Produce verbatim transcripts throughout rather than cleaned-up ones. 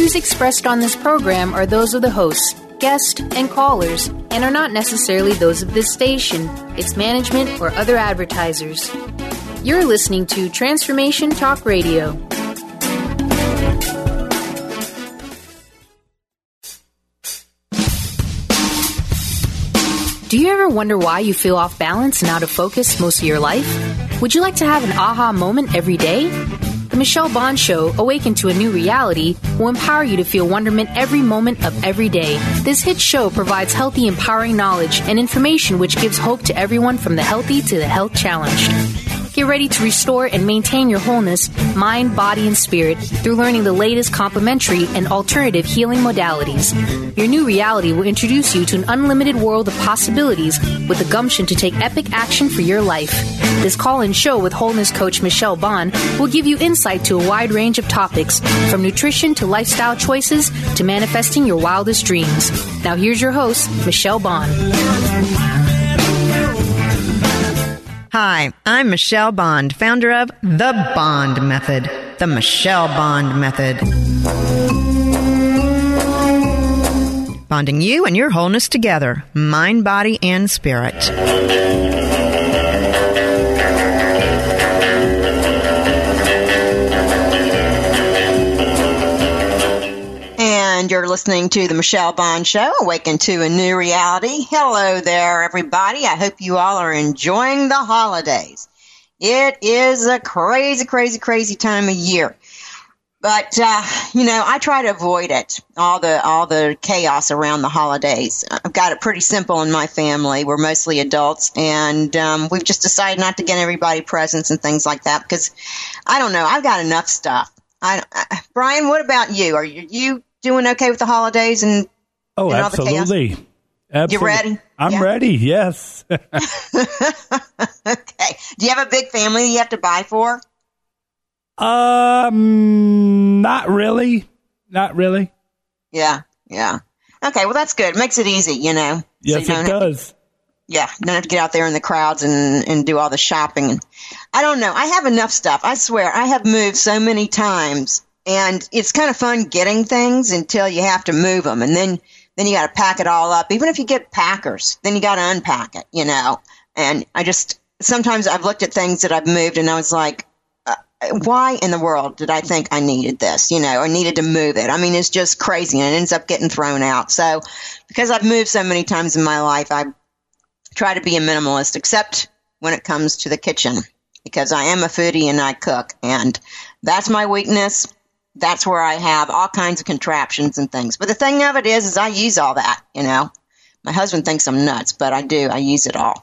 views expressed on this program are those of the hosts, guests, and callers, and are not necessarily those of this station, its management, or other advertisers. You're listening to Transformation Talk Radio. Do you ever wonder why you feel off balance and out of focus most of your life? Would you like to have an aha moment every day? The Michelle Bond Show, Awaken to a New Reality, will empower you to feel wonderment every moment of every day. This hit show provides healthy, empowering knowledge and information which gives hope to everyone from the healthy to the health challenged. Get ready to restore and maintain your wholeness, mind, body, and spirit through learning the latest complementary and alternative healing modalities. Your new reality will introduce you to an unlimited world of possibilities with the gumption to take epic action for your life. This call-in show with wholeness coach Michelle Bond will give you insight to a wide range of topics, from nutrition to lifestyle choices to manifesting your wildest dreams. Now here's your host, Michelle Bond. Hi, I'm Michelle Bond, founder of The Bond Method, the Michelle Bond Method. Bonding you and your wholeness together, mind, body, and spirit. And you're listening to the Michelle Bond Show, Awaken to a New Reality. Hello there, everybody. I hope you all are enjoying the holidays. It is a crazy, crazy, crazy time of year. But, uh, you know, I try to avoid it, all the all the chaos around the holidays. I've got it pretty simple in my family. We're mostly adults, and um, we've just decided not to get everybody presents and things like that because, I don't know, I've got enough stuff. I, I, Brian, what about you? Are you... you doing okay with the holidays and, oh, and all absolutely. the chaos? Absolutely. You ready? I'm yeah. ready, yes. Okay. Do you have a big family you have to buy for? Um, not really. Not really. Yeah, yeah. Okay, well, that's good. It makes it easy, you know. Yes, so you it does. To, yeah, you don't have to get out there in the crowds and, and do all the shopping. And I don't know. I have enough stuff. I swear, I have moved so many times. And it's kind of fun getting things until you have to move them. And then, then you got to pack it all up. Even if you get packers, then you got to unpack it, you know. And I just, sometimes I've looked at things that I've moved and I was like, uh, why in the world did I think I needed this, you know, or needed to move it? I mean, it's just crazy and it ends up getting thrown out. So because I've moved so many times in my life, I try to be a minimalist, except when it comes to the kitchen, because I am a foodie and I cook. And that's my weakness. That's where I have all kinds of contraptions and things. But the thing of it is, is I use all that, you know. My husband thinks I'm nuts, but I do. I use it all.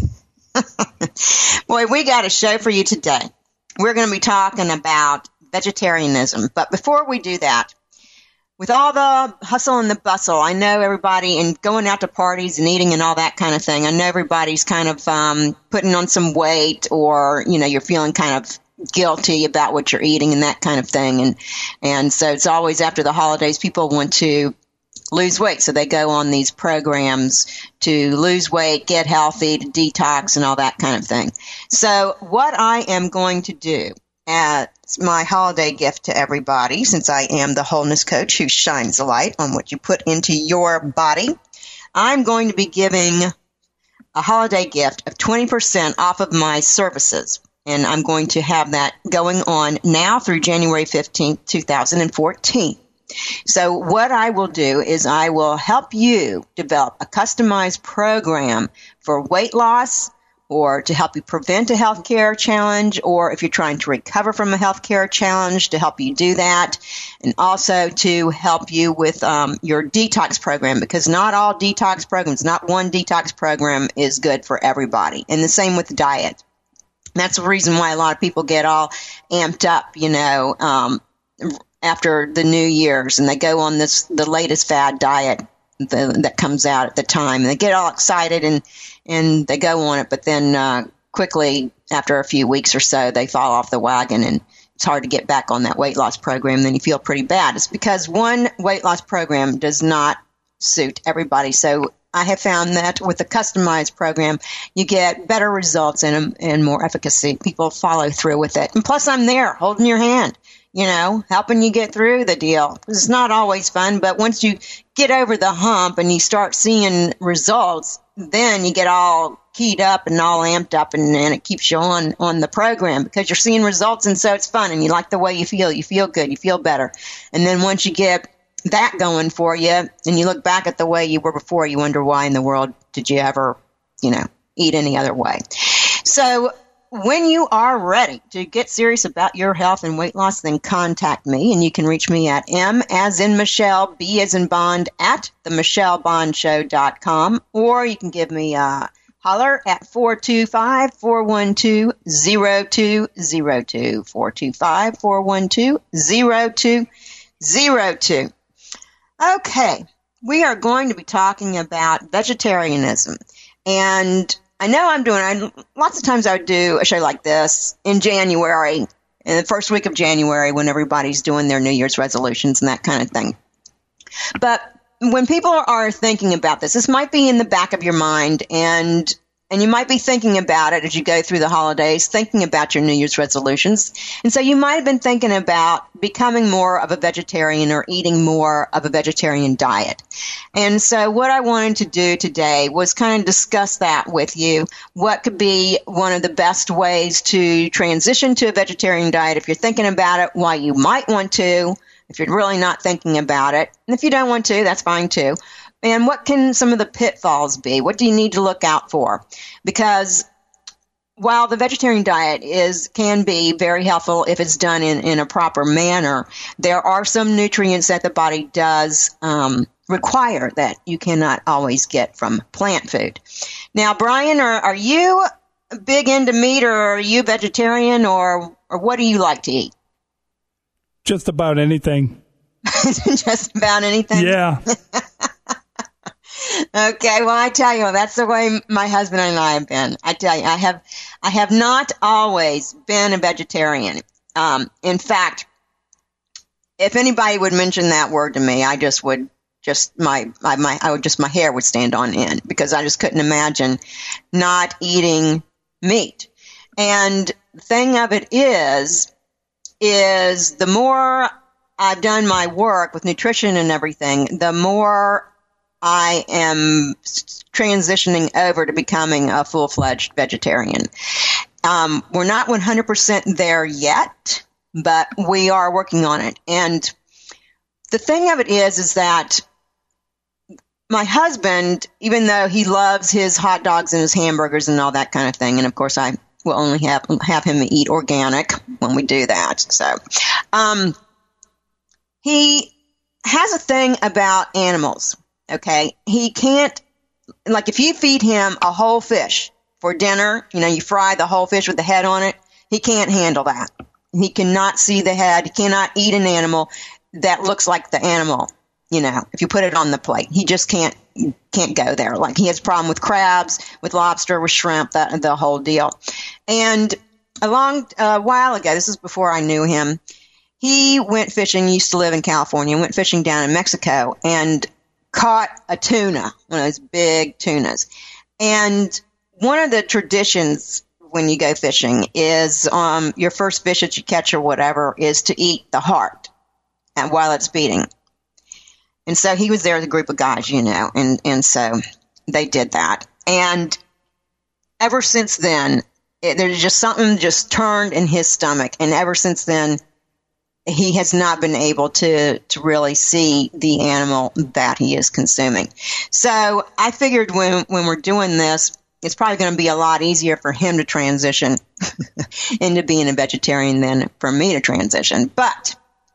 Boy, we got a show for you today. We're going to be talking about vegetarianism. But before we do that, with all the hustle and the bustle, I know everybody, and going out to parties and eating and all that kind of thing, I know everybody's kind of um, putting on some weight, or, you know, you're feeling kind of guilty about what you're eating and that kind of thing. And, and so it's always after the holidays, people want to lose weight. So they go on these programs to lose weight, get healthy, to detox and all that kind of thing. So what I am going to do as my holiday gift to everybody, since I am the wholeness coach who shines a light on what you put into your body, I'm going to be giving a holiday gift of twenty percent off of my services. And I'm going to have that going on now through January fifteenth, twenty fourteen. So what I will do is I will help you develop a customized program for weight loss, or to help you prevent a healthcare challenge, or if you're trying to recover from a healthcare challenge, to help you do that, and also to help you with um, your detox program, because not all detox programs, not one detox program is good for everybody. And the same with diet. That's the reason why a lot of people get all amped up, you know, um, after the New Year's, and they go on this the latest fad diet the, that comes out at the time, and they get all excited and and they go on it, but then uh, quickly after a few weeks or so, they fall off the wagon, and it's hard to get back on that weight loss program. Then you feel pretty bad. It's because one weight loss program does not suit everybody. So I have found that with a customized program, you get better results and, and more efficacy. People follow through with it. And plus, I'm there holding your hand. you know, helping you get through the deal. It's not always fun, but once you get over the hump and you start seeing results, then you get all keyed up and all amped up, and, and it keeps you on, on the program because you're seeing results, and so it's fun, and you like the way you feel. You feel good. You feel better. And then once you get that going for you, and you look back at the way you were before, you wonder why in the world did you ever, you know, eat any other way. So when you are ready to get serious about your health and weight loss, then contact me, and you can reach me at M as in Michelle, B as in Bond, at the michelle bond show dot com, or you can give me a holler at four two five, four one two, zero two zero two, four two five, four one two, zero two zero two. Okay, we are going to be talking about vegetarianism, and I know I'm doing, I, lots of times I would do a show like this in January, in the first week of January, when everybody's doing their New Year's resolutions and that kind of thing. But when people are thinking about this, this might be in the back of your mind, and and you might be thinking about it as you go through the holidays, thinking about your New Year's resolutions. And so you might have been thinking about becoming more of a vegetarian or eating more of a vegetarian diet. And so what I wanted to do today was kind of discuss that with you. What could be one of the best ways to transition to a vegetarian diet if you're thinking about it, why you might want to, if you're really not thinking about it. And if you don't want to, that's fine too. And what can some of the pitfalls be? What do you need to look out for? Because while the vegetarian diet is can be very helpful if it's done in, in a proper manner, there are some nutrients that the body does um, require that you cannot always get from plant food. Now, Brian, are, are you big into meat, or are you vegetarian, or or what do you like to eat? Just about anything. Just about anything? Yeah. Okay, well, I tell you, that's the way my husband and I have been. I tell you, I have, I have not always been a vegetarian. Um, in fact, if anybody would mention that word to me, I just would just my, my, my I would just my hair would stand on end, because I just couldn't imagine not eating meat. And the thing of it is, is the more I've done my work with nutrition and everything, the more I am transitioning over to becoming a full-fledged vegetarian. Um, we're not one hundred percent there yet, but we are working on it. And the thing of it is, is that my husband, even though he loves his hot dogs and his hamburgers and all that kind of thing, and of course I will only have, have him eat organic when we do that. So, um, he has a thing about animals. Okay, he can't, like if you feed him a whole fish for dinner, you know, you fry the whole fish with the head on it, he can't handle that. He cannot see the head. He cannot eat an animal that looks like the animal, you know, if you put it on the plate. He just can't, can't go there. Like he has a problem with crabs, with lobster, with shrimp, the, the whole deal. And a long uh, while ago, this is before I knew him, he went fishing, used to live in California, went fishing down in Mexico, and caught a tuna, one of those big tunas. And one of the traditions when you go fishing is um, your first fish that you catch or whatever is to eat the heart and while it's beating. And so he was there with a group of guys, you know, and, and so they did that. And ever since then, it, there's just something just turned in his stomach. And ever since then, he has not been able to, to really see the animal that he is consuming. So I figured when, when we're doing this, it's probably going to be a lot easier for him to transition into being a vegetarian than for me to transition. But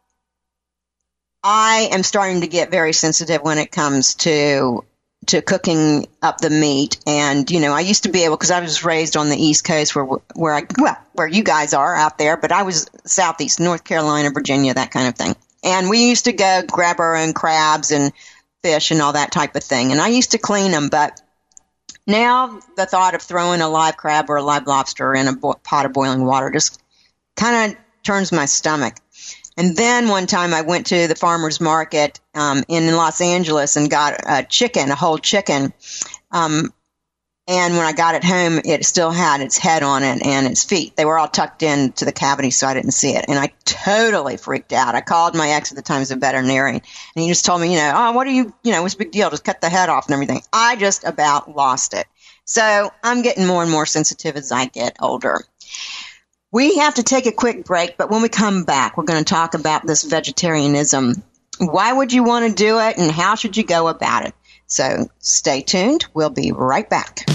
I am starting to get very sensitive when it comes to to cooking up the meat. And, you know, I used to be able, because I was raised on the East Coast where, where I, well, where you guys are out there, but I was Southeast, North Carolina, Virginia, that kind of thing. And we used to go grab our own crabs and fish and all that type of thing. And I used to clean them, but now the thought of throwing a live crab or a live lobster in a bo- pot of boiling water just kind of turns my stomach. And then one time I went to the farmer's market um, in Los Angeles and got a chicken, a whole chicken, um, And when I got it home, it still had its head on it and its feet. They were all tucked into the cavity, so I didn't see it. And I totally freaked out. I called my ex at the time, as a veterinarian, and he just told me, you know, oh, what are you, you know, what's the big deal? Just cut the head off and everything. I just about lost it. So I'm getting more and more sensitive as I get older. We have to take a quick break, but when we come back, we're going to talk about this vegetarianism. Why would you want to do it, and how should you go about it? So stay tuned. We'll be right back.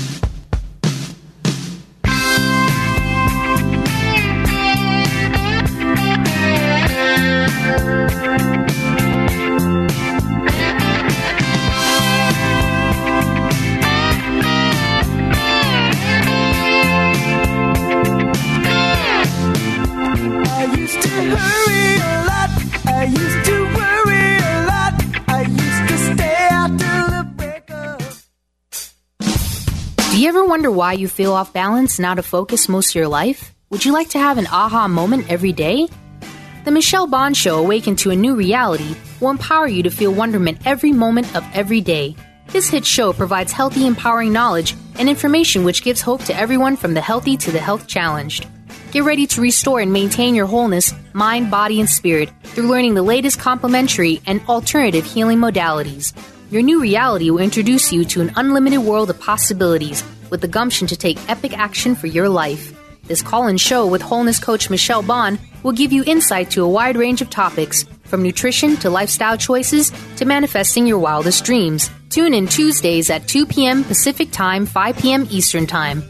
I used to hurry a lot. I used to worry a lot. I used to stay out till the break of. Do you ever wonder why you feel off balance and out of focus most of your life? Would you like to have an aha moment every day? The Michelle Bond Show, Awaken to a New Reality, will empower you to feel wonderment every moment of every day. This hit show provides healthy, empowering knowledge and information which gives hope to everyone from the healthy to the health challenged. Get ready to restore and maintain your wholeness, mind, body, and spirit through learning the latest complementary and alternative healing modalities. Your new reality will introduce you to an unlimited world of possibilities with the gumption to take epic action for your life. This call-in show with wholeness coach Michelle Bond will give you insight to a wide range of topics, from nutrition to lifestyle choices to manifesting your wildest dreams. Tune in Tuesdays at two p.m. Pacific Time, five p.m. Eastern Time.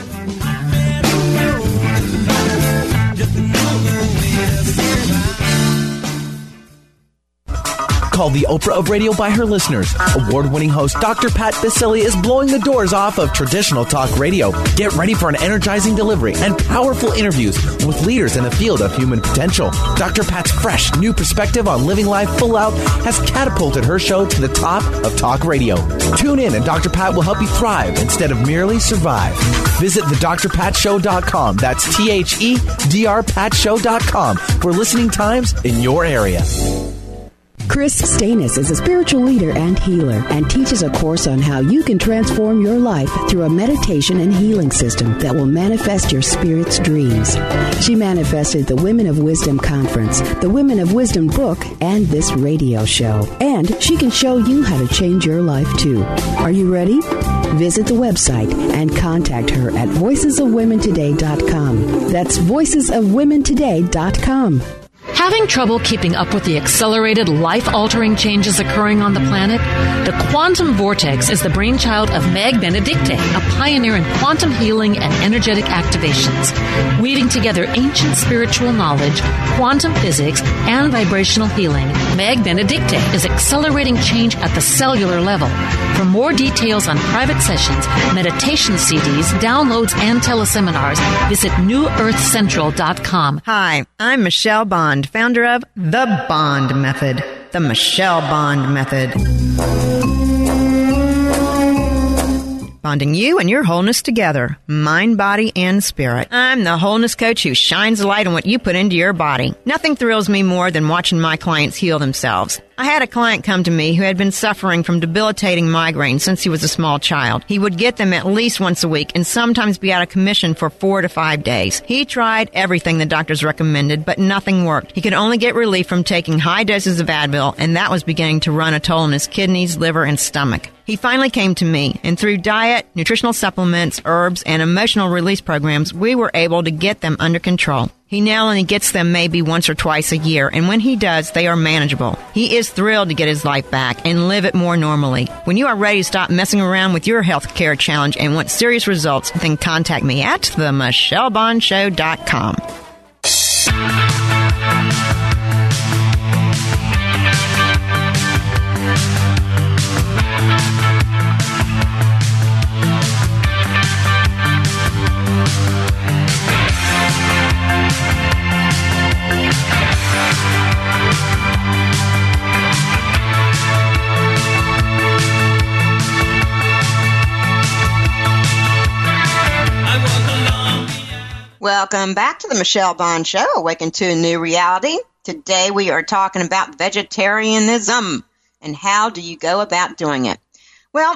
Called the Oprah of radio by her listeners. Award-winning host Doctor Pat Baccili is blowing the doors off of traditional talk radio. Get ready for an energizing delivery and powerful interviews with leaders in the field of human potential. Doctor Pat's fresh, new perspective on living life full out has catapulted her show to the top of talk radio. Tune in and Doctor Pat will help you thrive instead of merely survive. Visit the dr pat show dot com. That's T H E D R pat show dot com for listening times in your area. Chris Stanis is a spiritual leader and healer and teaches a course on how you can transform your life through a meditation and healing system that will manifest your spirit's dreams. She manifested the Women of Wisdom Conference, the Women of Wisdom book, and this radio show. And she can show you how to change your life too. Are you ready? Visit the website and contact her at voices of women today dot com. That's voices of women today dot com. Having trouble keeping up with the accelerated, life-altering changes occurring on the planet? The Quantum Vortex is the brainchild of Meg Benedicte, a pioneer in quantum healing and energetic activations. Weaving together ancient spiritual knowledge, quantum physics, and vibrational healing, Meg Benedicte is accelerating change at the cellular level. For more details on private sessions, meditation C Ds, downloads, and teleseminars, visit new earth central dot com. Hi, I'm Michelle Bond, founder of The Bond Method, the Michelle Bond Method. Bonding you and your wholeness together, mind, body, and spirit. I'm the wholeness coach who shines a light on what you put into your body. Nothing thrills me more than watching my clients heal themselves. I had a client come to me who had been suffering from debilitating migraines since he was a small child. He would get them at least once a week and sometimes be out of commission for four to five days. He tried everything the doctors recommended, but nothing worked. He could only get relief from taking high doses of Advil, and that was beginning to run a toll on his kidneys, liver, and stomach. He finally came to me, and through diet, nutritional supplements, herbs, and emotional release programs, we were able to get them under control. He now only gets them maybe once or twice a year, and when he does, they are manageable. He is thrilled to get his life back and live it more normally. When you are ready to stop messing around with your health care challenge and want serious results, then contact me at the michelle bond show dot com. Welcome back to the Michelle Bond Show, Awaken to a New Reality. Today we are talking about vegetarianism and how do you go about doing it. Well,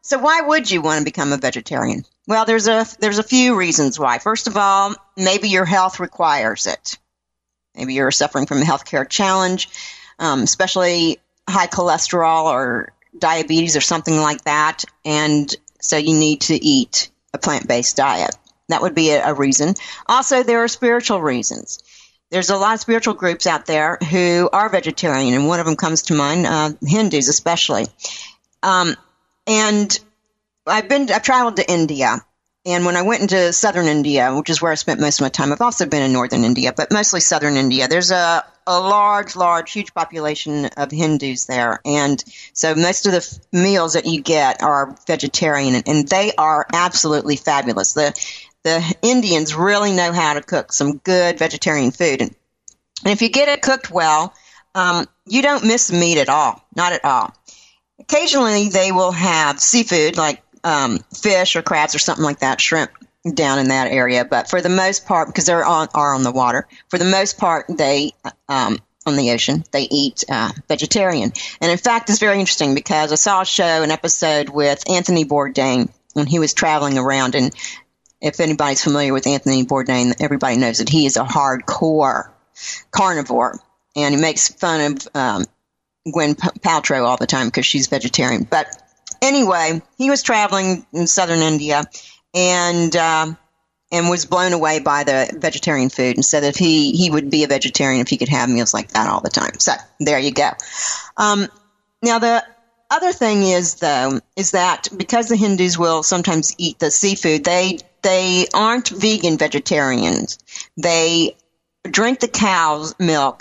so why would you want to become a vegetarian? Well, there's a there's a few reasons why. First of all, maybe your health requires it. Maybe you're suffering from a healthcare challenge, um, especially high cholesterol or diabetes or something like that, and so you need to eat a plant-based diet. That would be a, a reason. Also, there are spiritual reasons. There's a lot of spiritual groups out there who are vegetarian, and one of them comes to mind, uh, Hindus especially. Um, and I've been, I've traveled to India, and when I went into southern India, which is where I spent most of my time, I've also been in northern India, but mostly southern India. There's a, a large, large, huge population of Hindus there, and so most of the f- meals that you get are vegetarian, and, and they are absolutely fabulous. The the Indians really know how to cook some good vegetarian food, and, and if you get it cooked well, um, you don't miss meat at all, not at all. Occasionally, they will have seafood like um, fish or crabs or something like that, shrimp down in that area. But for the most part, because they're on are on the water, for the most part, they um, on the ocean, they eat uh, vegetarian. And in fact, it's very interesting because I saw a show, an episode with Anthony Bourdain when he was traveling around. And if anybody's familiar with Anthony Bourdain, everybody knows that he is a hardcore carnivore, and he makes fun of um, Gwyneth Paltrow all the time because she's vegetarian. But anyway, he was traveling in southern India and uh, and was blown away by the vegetarian food and said that he, he would be a vegetarian if he could have meals like that all the time. So there you go. Um, now, the other thing is, though, is that because the Hindus will sometimes eat the seafood, they they aren't vegan vegetarians. They drink the cow's milk.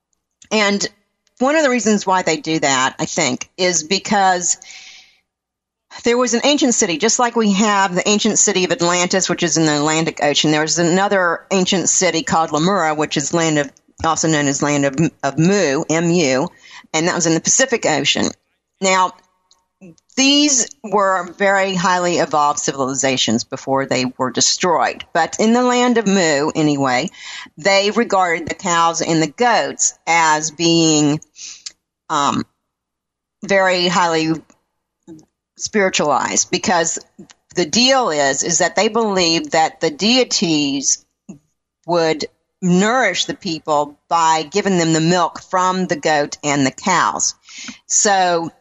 And one of the reasons why they do that, I think, is because there was an ancient city, just like we have the ancient city of Atlantis, which is in the Atlantic Ocean. There was another ancient city called Lemuria, which is land of, also known as land of, of Mu, M U, and that was in the Pacific Ocean. Now, these were very highly evolved civilizations before they were destroyed. But in the land of Mu, anyway, they regarded the cows and the goats as being um, very highly spiritualized, because the deal is is that they believed that the deities would nourish the people by giving them the milk from the goat and the cows. So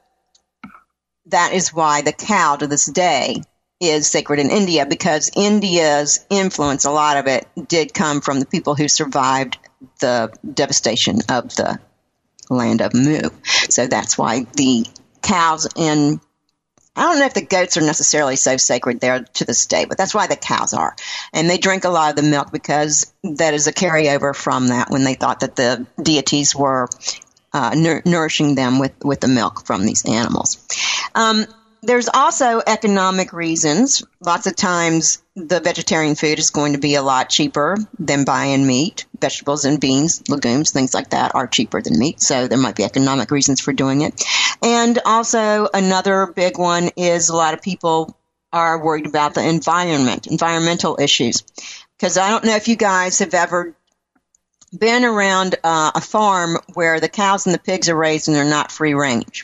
that is why the cow to this day is sacred in India, because India's influence, a lot of it, did come from the people who survived the devastation of the land of Mu. So that's why the cows and I don't know if the goats are necessarily so sacred there to this day, but that's why the cows are. And they drink a lot of the milk because that is a carryover from that when they thought that the deities were uh, nur- nourishing them with, with the milk from these animals. Um, there's also economic reasons. Lots of times the vegetarian food is going to be a lot cheaper than buying meat. Vegetables and beans, legumes, things like that are cheaper than meat, so there might be economic reasons for doing it. And also another big one is a lot of people are worried about the environment, environmental issues. Because I don't know if you guys have ever been around uh, a farm where the cows and the pigs are raised and they're not free range.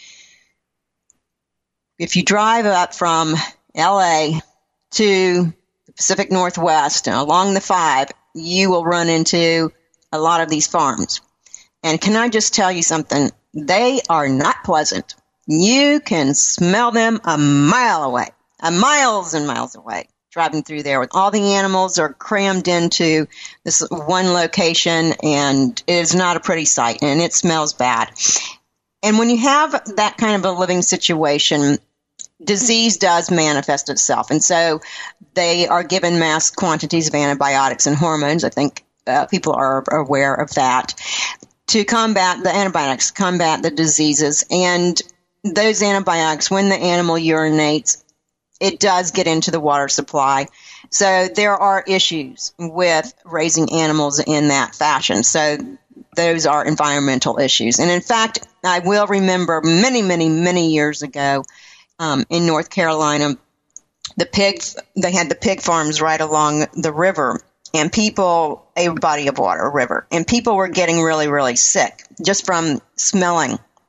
If you drive up from L A to the Pacific Northwest and along the five, you will run into a lot of these farms. And can I just tell you something? They are not pleasant. You can smell them a mile away, uh, miles and miles away, driving through there. With all the animals are crammed into this one location, and it is not a pretty sight, and it smells bad. And when you have that kind of a living situation, disease does manifest itself. And so they are given mass quantities of antibiotics and hormones. I think uh, people are aware of that, to combat the antibiotics, combat the diseases. And those antibiotics, when the animal urinates, it does get into the water supply. So there are issues with raising animals in that fashion. So those are environmental issues. And in fact, I will remember many, many, many years ago, Um, in North Carolina, the pigs, they had the pig farms right along the river, and people, a body of water, a river, and people were getting really, really sick just from smelling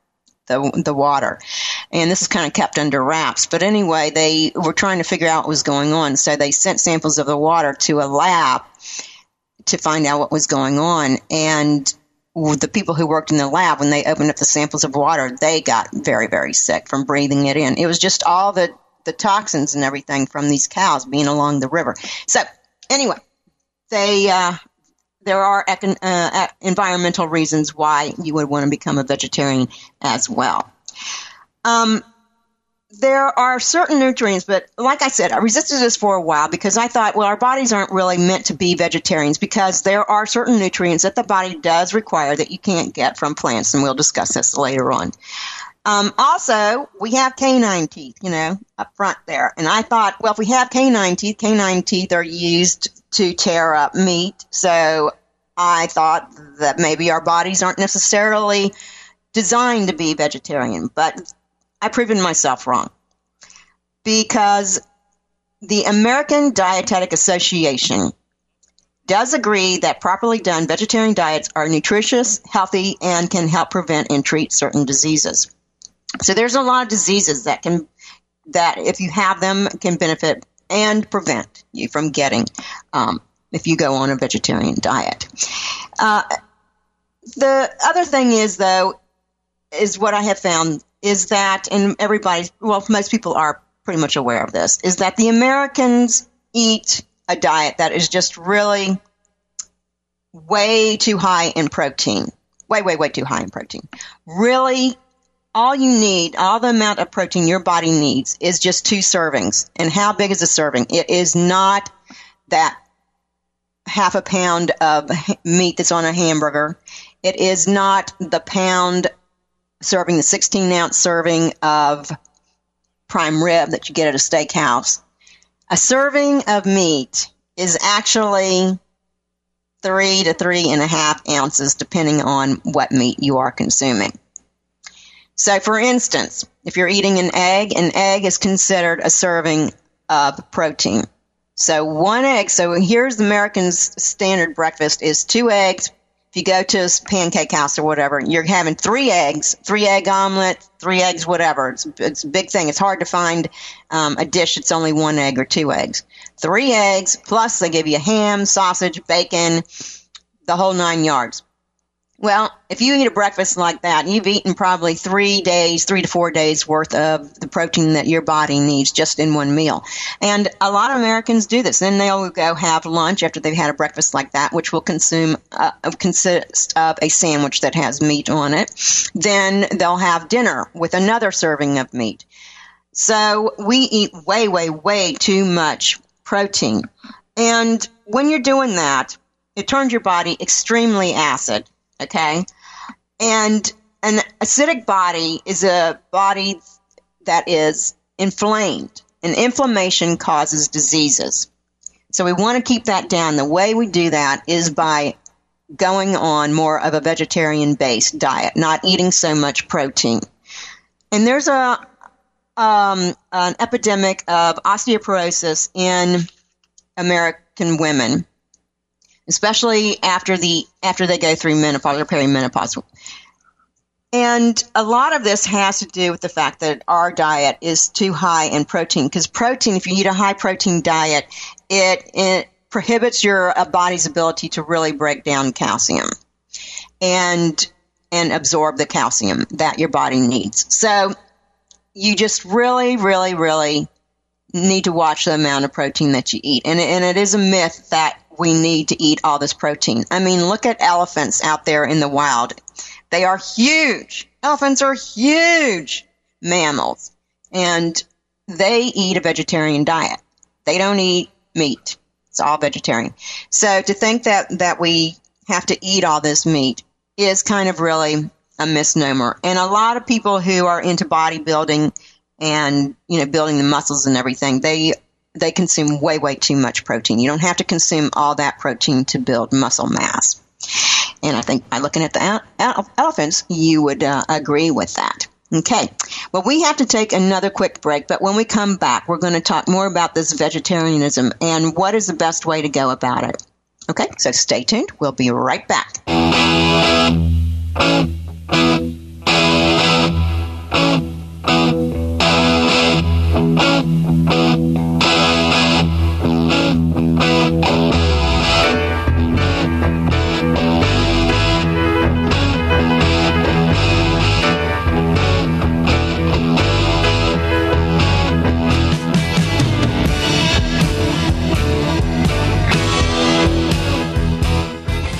the the water. And this is kind of kept under wraps. But anyway, they were trying to figure out what was going on. So they sent samples of the water to a lab to find out what was going on. And the people who worked in the lab, when they opened up the samples of water, they got very, very sick from breathing it in. It was just all the, the toxins and everything from these cows being along the river. So anyway, they uh, there are econ- uh, environmental reasons why you would want to become a vegetarian as well. Um, there are certain nutrients, but like I said, I resisted this for a while because I thought, well, our bodies aren't really meant to be vegetarians because there are certain nutrients that the body does require that you can't get from plants, and we'll discuss this later on. Um, also, we have canine teeth, you know, up front there. And I thought, well, if we have canine teeth, canine teeth are used to tear up meat. So I thought that maybe our bodies aren't necessarily designed to be vegetarian, but I've proven myself wrong, because the American Dietetic Association does agree that properly done vegetarian diets are nutritious, healthy, and can help prevent and treat certain diseases. So there's a lot of diseases that can, that if you have them, can benefit and prevent you from getting um, if you go on a vegetarian diet. Uh, the other thing is, though, is what I have found is that, and everybody, well, most people are pretty much aware of this, is that the Americans eat a diet that is just really way too high in protein. Way, way, way too high in protein. Really, all you need, all the amount of protein your body needs is just two servings. And how big is a serving? It is not that half a pound of meat that's on a hamburger. It is not the pound serving, the sixteen ounce serving of prime rib that you get at a steakhouse. A serving of meat is actually three to three and a half ounces, depending on what meat you are consuming. So, for instance, if you're eating an egg, an egg is considered a serving of protein. So, one egg, so here's the American's standard breakfast is two eggs. If you go to a pancake house or whatever, you're having three eggs, three egg omelet, three eggs, whatever. It's, it's a big thing. It's hard to find um, a dish that's only one egg or two eggs. Three eggs, plus they give you ham, sausage, bacon, the whole nine yards. Well, if you eat a breakfast like that, you've eaten probably three days, three to four days worth of the protein that your body needs just in one meal. And a lot of Americans do this. Then they'll go have lunch after they've had a breakfast like that, which will consume uh, consist of a sandwich that has meat on it. Then they'll have dinner with another serving of meat. So we eat way, way, way too much protein. And when you're doing that, it turns your body extremely acid. Okay, and an acidic body is a body that is inflamed, and inflammation causes diseases. So we want to keep that down. The way we do that is by going on more of a vegetarian-based diet, not eating so much protein. And there's a um, an epidemic of osteoporosis in American women, especially after the after they go through menopause or perimenopause. And a lot of this has to do with the fact that our diet is too high in protein, because protein, if you eat a high protein diet, it, it prohibits your uh, body's ability to really break down calcium and and absorb the calcium that your body needs. So you just really, really, really need to watch the amount of protein that you eat. And, and it is a myth that we need to eat all this protein. I mean, look at elephants out there in the wild. They are huge. Elephants are huge mammals. And they eat a vegetarian diet. They don't eat meat. It's all vegetarian. So to think that, that we have to eat all this meat is kind of really a misnomer. And a lot of people who are into bodybuilding and, you know, building the muscles and everything, they they consume way, way too much protein. You don't have to consume all that protein to build muscle mass. And I think by looking at the elephants, you would uh, agree with that. Okay. Well, we have to take another quick break, but when we come back, we're going to talk more about this vegetarianism and what is the best way to go about it. Okay, so stay tuned. We'll be right back.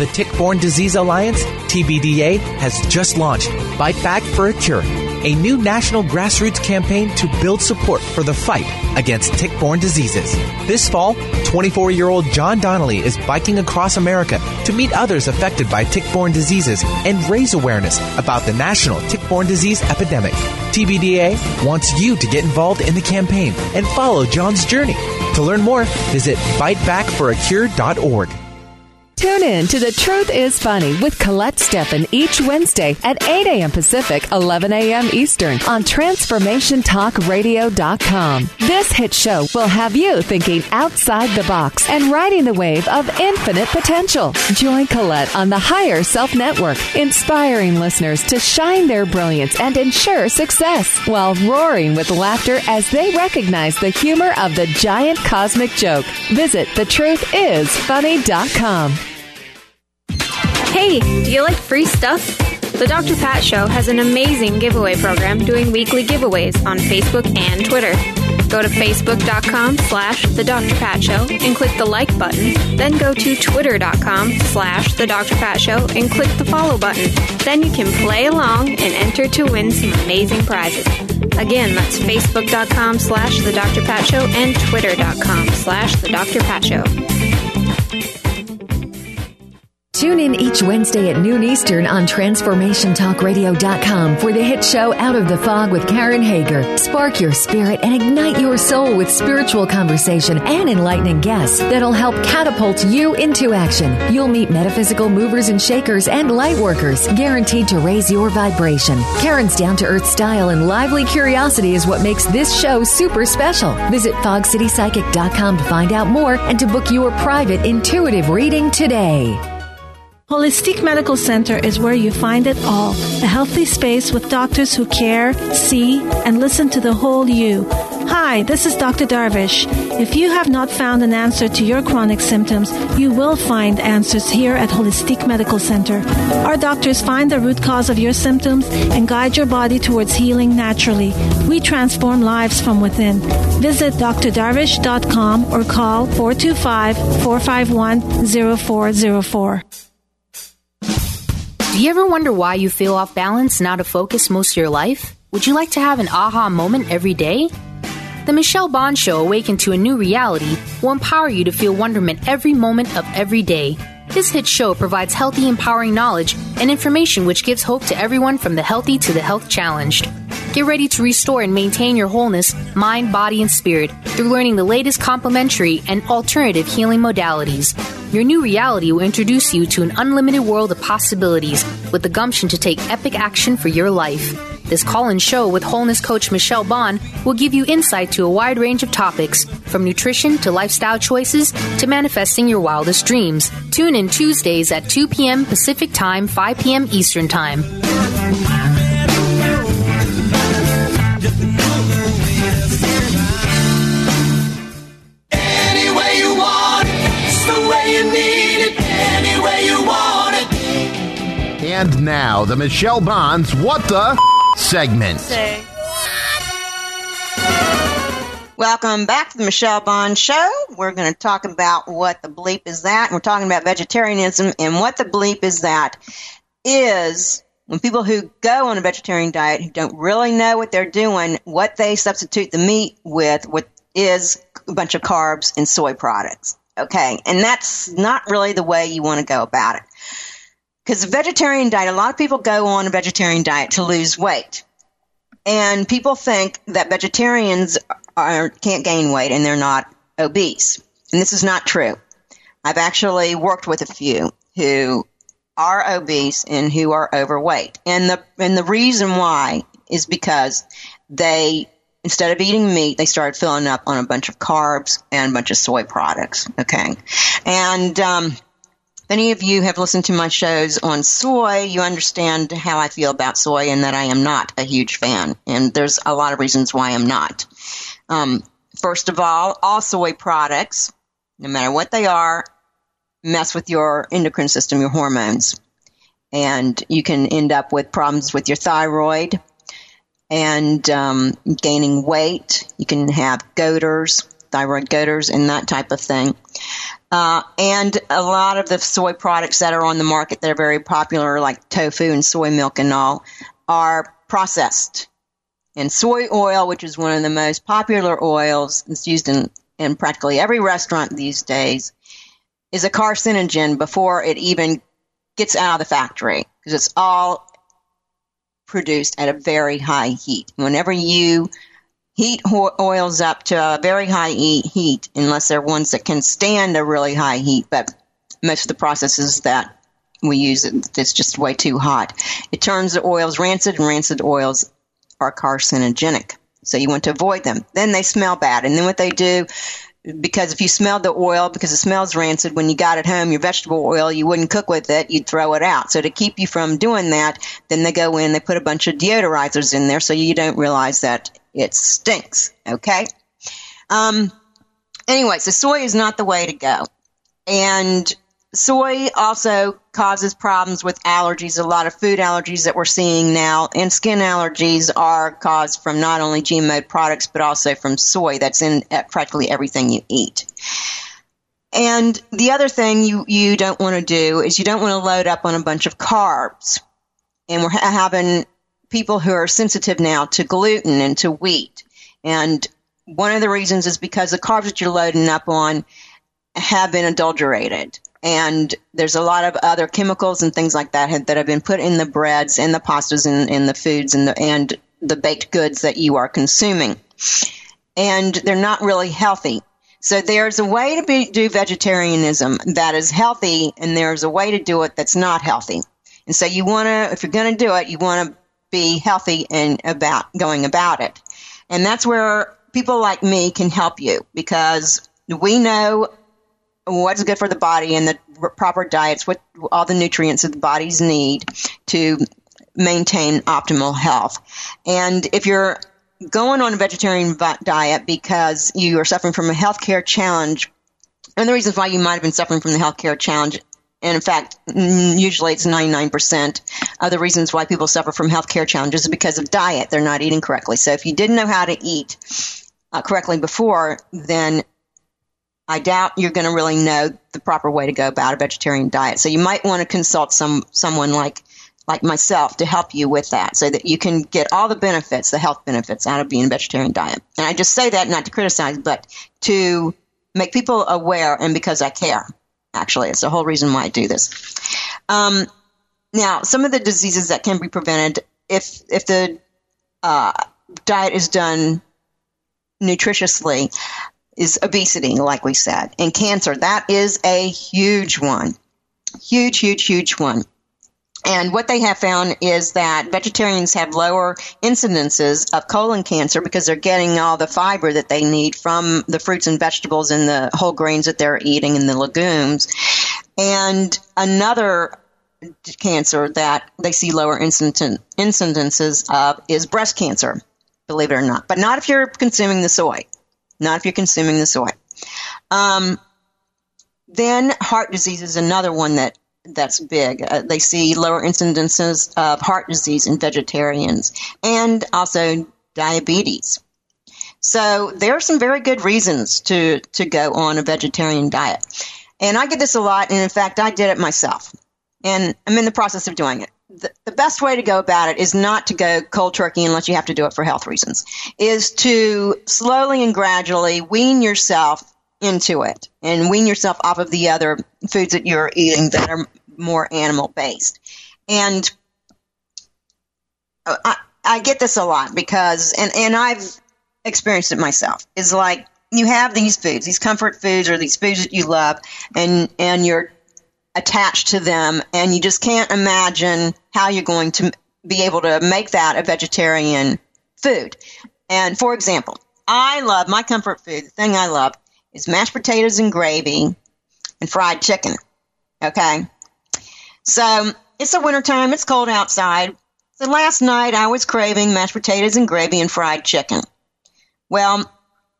Tick-Borne Disease Alliance, T B D A, has just launched Fight Back for a Cure, a new national grassroots campaign to build support for the fight against tick-borne diseases. This fall, twenty-four-year-old John Donnelly is biking across America to meet others affected by tick-borne diseases and raise awareness about the national tick-borne disease epidemic. T B D A wants you to get involved in the campaign and follow John's journey. To learn more, visit fight back for a cure dot org. Tune in to The Truth is Funny with Colette Steffen each Wednesday at eight a.m. Pacific, eleven a.m. Eastern on transformation talk radio dot com. This hit show will have you thinking outside the box and riding the wave of infinite potential. Join Colette on the Higher Self Network, inspiring listeners to shine their brilliance and ensure success while roaring with laughter as they recognize the humor of the giant cosmic joke. Visit the truth is funny dot com. Hey, do you like free stuff? The Doctor Pat Show has an amazing giveaway program doing weekly giveaways on Facebook and Twitter. Go to facebook.com slash The Doctor Pat Show and click the like button. Then go to twitter.com slash The Doctor Pat Show and click the follow button. Then you can play along and enter to win some amazing prizes. Again, that's facebook.com slash The Doctor Pat Show and twitter.com slash The Doctor Pat Show. Tune in each Wednesday at noon Eastern on transformation talk radio dot com for the hit show Out of the Fog with Karen Hager. Spark your spirit and ignite your soul with spiritual conversation and enlightening guests that'll help catapult you into action. You'll meet metaphysical movers and shakers and light workers, guaranteed to raise your vibration. Karen's down-to-earth style and lively curiosity is what makes this show super special. Visit fog city psychic dot com to find out more and to book your private intuitive reading today. Holistic Medical Center is where you find it all. A healthy space with doctors who care, see, and listen to the whole you. Hi, this is Doctor Darvish. If you have not found an answer to your chronic symptoms, you will find answers here at Holistic Medical Center. Our doctors find the root cause of your symptoms and guide your body towards healing naturally. We transform lives from within. Visit d r darvish dot com or call four two five, four five one, zero four zero four. Do you ever wonder why you feel off balance and out of focus most of your life? Would you like to have an aha moment every day? The Michelle Bond Show, Awaken to a New Reality, will empower you to feel wonderment every moment of every day. This hit show provides healthy, empowering knowledge and information which gives hope to everyone from the healthy to the health challenged. Get ready to restore and maintain your wholeness, mind, body, and spirit through learning the latest complementary and alternative healing modalities. Your new reality will introduce you to an unlimited world of possibilities with the gumption to take epic action for your life. This call-in show with wholeness coach Michelle Bond will give you insight to a wide range of topics, from nutrition to lifestyle choices to manifesting your wildest dreams. Tune in Tuesdays at two p.m. Pacific Time, five p.m. Eastern Time. Any way you want it, it's the way you need it, any way you want it. And now, the Michelle Bond's What the segment. Say. Welcome back to the Michelle Bond Show. We're going to talk about what the bleep is that. And we're talking about vegetarianism, and what the bleep is that is when people who go on a vegetarian diet who don't really know what they're doing, what they substitute the meat with, with is a bunch of carbs and soy products. Okay, and that's not really the way you want to go about it. Because the vegetarian diet, a lot of people go on a vegetarian diet to lose weight. And people think that vegetarians are, can't gain weight and they're not obese. And this is not true. I've actually worked with a few who are obese and who are overweight. And the and the reason why is because they, instead of eating meat, they started filling up on a bunch of carbs and a bunch of soy products. Okay. And um, if any of you have listened to my shows on soy, you understand how I feel about soy and that I am not a huge fan. And there's a lot of reasons why I'm not. Um, first of all, all soy products, no matter what they are, mess with your endocrine system, your hormones. And you can end up with problems with your thyroid and um, gaining weight. You can have goiters, thyroid goiters, and that type of thing. Uh, and a lot of the soy products that are on the market that are very popular, like tofu and soy milk and all, are processed. And soy oil, which is one of the most popular oils, it's used in, in practically every restaurant these days, is a carcinogen before it even gets out of the factory, because it's all produced at a very high heat. Whenever you heat ho- oils up to a very high e- heat, unless they're ones that can stand a really high heat, but most of the processes that we use, it's just way too hot. It turns the oils rancid, and rancid oils are carcinogenic. So you want to avoid them. Then they smell bad. And then what they do, because if you smelled the oil, because it smells rancid, when you got it home, your vegetable oil, you wouldn't cook with it, you'd throw it out. So to keep you from doing that, then they go in, they put a bunch of deodorizers in there so you don't realize that it stinks, okay? Um, anyway, so soy is not the way to go. And soy also causes problems with allergies. A lot of food allergies that we're seeing now, and skin allergies are caused from not only G M O products, but also from soy that's in practically everything you eat. And the other thing you, you don't want to do is you don't want to load up on a bunch of carbs. And we're ha- having people who are sensitive now to gluten and to wheat. And one of the reasons is because the carbs that you're loading up on have been adulterated. And there's a lot of other chemicals and things like that have, that have been put in the breads and the pastas and, and the foods and the, and the baked goods that you are consuming. And they're not really healthy. So there's a way to be, do vegetarianism that is healthy, and there's a way to do it that's not healthy. And so you want to, if you're going to do it, you want to be healthy and about going about it. And that's where people like me can help you, because we know what's good for the body and the proper diets, what all the nutrients that the bodies need to maintain optimal health. And if you're going on a vegetarian diet because you are suffering from a healthcare challenge, and the reasons why you might have been suffering from the healthcare challenge, and in fact, usually it's ninety-nine percent of the reasons why people suffer from healthcare challenges is because of diet. They're not eating correctly. So if you didn't know how to eat uh, correctly before, then I doubt you're going to really know the proper way to go about a vegetarian diet. So you might want to consult some someone like like myself to help you with that, so that you can get all the benefits, the health benefits, out of being a vegetarian diet. And I just say that not to criticize, but to make people aware, and because I care. Actually, it's the whole reason why I do this. Um, now, some of the diseases that can be prevented if if the uh, diet is done nutritiously is obesity, like we said, and cancer. That is a huge one, huge, huge, huge one. And what they have found is that vegetarians have lower incidences of colon cancer because they're getting all the fiber that they need from the fruits and vegetables and the whole grains that they're eating and the legumes. And another cancer that they see lower incident, incidences of is breast cancer, believe it or not. But not if you're consuming the soy. Not if you're consuming the soy. Um, then heart disease is another one that that's big. Uh, they see lower incidences of heart disease in vegetarians, and also diabetes. So there are some very good reasons to, to go on a vegetarian diet. And I get this a lot, and in fact, I did it myself. And I'm in the process of doing it. The, the best way to go about it is not to go cold turkey unless you have to do it for health reasons, is to slowly and gradually wean yourself into it and wean yourself off of the other foods that you're eating that are more animal-based. And I, I get this a lot because, and, and I've experienced it myself, is like you have these foods, these comfort foods or these foods that you love, and, and you're attached to them, and you just can't imagine how you're going to be able to make that a vegetarian food. And for example, I love my comfort food, the thing I love, is mashed potatoes and gravy and fried chicken. Okay? So it's the wintertime. It's cold outside. So last night I was craving mashed potatoes and gravy and fried chicken. Well,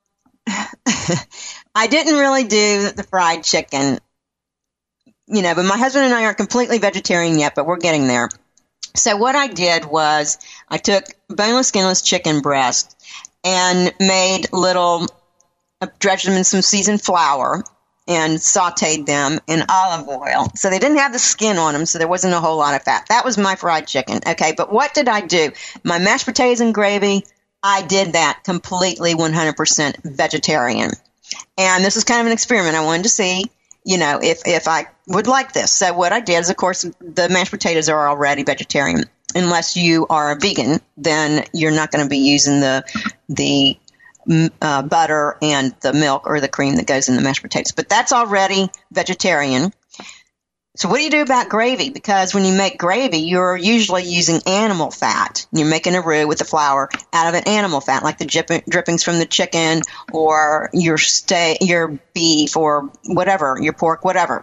I didn't really do the fried chicken, you know, but my husband and I aren't completely vegetarian yet, but we're getting there. So what I did was I took boneless, skinless chicken breast and made little, I dredged them in some seasoned flour, and sauteed them in olive oil. So they didn't have the skin on them, so there wasn't a whole lot of fat. That was my fried chicken. Okay, but what did I do? My mashed potatoes and gravy, I did that completely one hundred percent vegetarian. And this is kind of an experiment. I wanted to see, you know, if, if I would like this. So what I did is, of course, the mashed potatoes are already vegetarian. Unless you are a vegan, then you're not going to be using the the uh, butter and the milk or the cream that goes in the mashed potatoes. But that's already vegetarian. So what do you do about gravy? Because when you make gravy, you're usually using animal fat. You're making a roux with the flour out of an animal fat, like the drip- drippings from the chicken or your steak, your beef, or whatever, your pork, whatever.